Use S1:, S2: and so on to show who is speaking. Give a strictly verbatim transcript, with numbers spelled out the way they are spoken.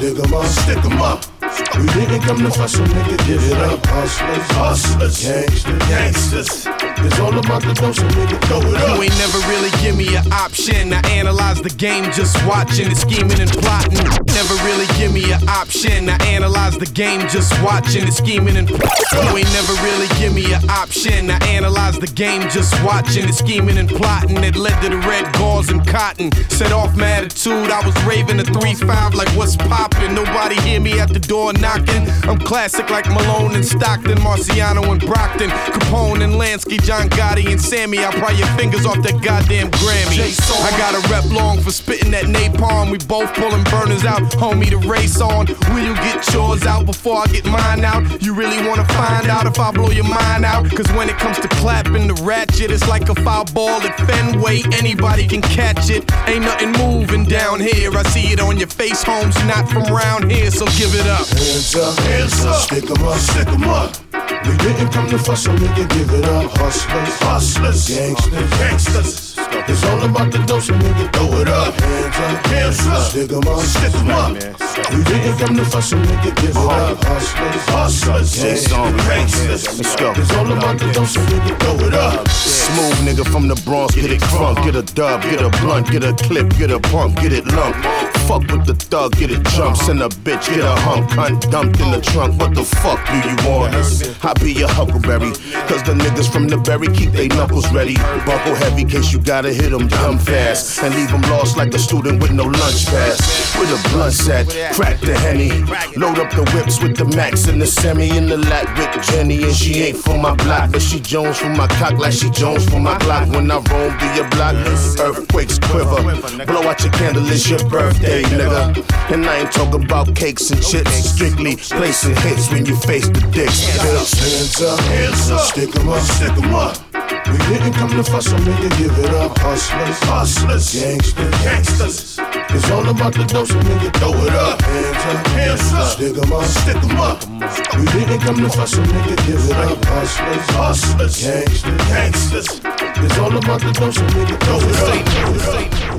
S1: stick 'em up, stick 'em up. We didn't come to fuss, so nigga, give it up. Hustlers, hustlers, gangsters, gangsters. It's all about the dough, so nigga, throw it up.
S2: You ain't never really give me an option. I analyze the game just watching and scheming and plotting. Never really give me an option. I analyze the game just watching and scheming and plotting. You ain't never really give me an option. I analyze the game just watching and scheming and plotting. It led to the red gauze and cotton. Set off my attitude. I was raving a three five like what's poppin'. Nobody hear me at the door knocking. I'm classic like Malone and Stockton, Marciano and Brockton, Capone and Lansky, John Gotti and Sammy. I'll pry your fingers off that goddamn Grammy. I got a rep long for spitting that napalm. We both pulling burners out, homie, to race on. Will you get yours out before I get mine out? You really wanna find out if I blow your mind out? Cause when it comes to clapping the ratchet, it's like a foul ball at Fenway. Anybody can catch it. Ain't nothing moving down here. I see it on your face, Holmes. You're not from around here, so give it up.
S1: Hands up, hands up, stick 'em up, stick 'em up. We didn't come to fuss, so nigga, give it up. Hustlers, hustlers, gangsters, gangsters. It's all about the dough, so nigga, throw it up. Hands up, hands up, stick 'em up, stick 'em up. We didn't come to fuss, so nigga, give it up. Hustlers, hustlers, gangsters, gangsters.
S3: Let's go.
S1: It's all about the dough, so nigga, throw it up.
S3: Smooth nigga from the Bronx, get it crunk, get a dub, get a blunt, get a clip, get a pump, get it lump. Fuck with the thug, get it jump, send a bitch, get a hump, cunt dumped in the trunk. What the fuck do you want? I be your huckleberry, cause the niggas from the berry keep they knuckles ready. Buckle heavy, case you gotta hit them dumb fast, and leave them lost like a student with no lunch pass. With a blunt set, crack the Henny, load up the whips with the Max and the Semi in the lap with Jenny, and she ain't for my block, but she Jones for my cock like she Jones for my Glock. When I roam through your block, earthquakes quiver, blow out your candle, it's your birthday, nigga. And I ain't talking about cakes and chips, strictly placing hits when you face the dicks, bitch.
S1: Hands up, hands up, stick 'em up, stick 'em up. We didn't come to fuss, so nigga, give it up. Hustlers, hustlers, gangsters, gangsters. It's all about the dough, so nigga, throw it up. Hands up, hands up, stick 'em up, stick 'em up. We didn't come to fuss, so nigga, give it up. Hustlers, hustlers, gangsters, gangsters. It's all about the dough, so nigga, throw it up.